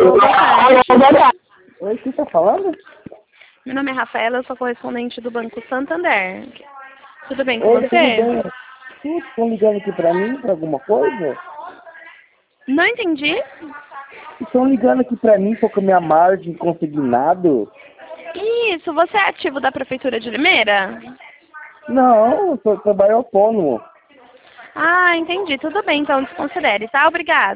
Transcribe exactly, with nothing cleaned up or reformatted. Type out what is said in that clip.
Alô, boa tarde. Oi, quem tá falando? Meu nome é Rafaela, eu sou correspondente do Banco Santander. Tudo bem com Oi, você? tudo bem? Tudo, estão ligando aqui pra mim, pra alguma coisa? Não entendi. Estão ligando aqui pra mim, tô com a minha margem consignado? Isso, você é ativo da Prefeitura de Limeira? Não, eu sou trabalho autônomo. Ah, entendi. Tudo bem, então desconsidere, tá? Obrigada.